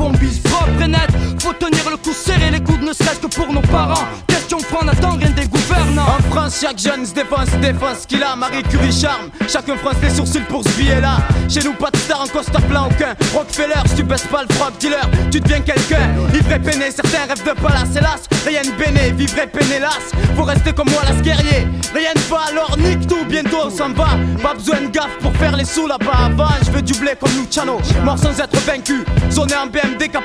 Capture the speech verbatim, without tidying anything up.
qu'on vise propre et net. Faut tenir le coup serré, les coudes ne serait-ce que pour nos parents. Question franc, n'attend rien des gouvernants. En France, chaque jeune se défense, défense ce qu'il a. Marie Curie charme, chacun fronce les sourcils pour ce billet-là. Chez nous, pas de star en costard blanc aucun. Rockefeller, si tu baisses pas le frog dealer, tu deviens quelqu'un. Ivre et peiné, certains rêvent de palace, hélas. Rien de béné, vivre et peiné, las. Faut rester comme moi, las guerrier. Rien ne va, alors nique tout, bientôt on s'en va. Pas besoin de gaffe pour faire les sous là-bas. Avant, je veux du blé comme Luciano, mort sans être vaincu. Zoné en B M D,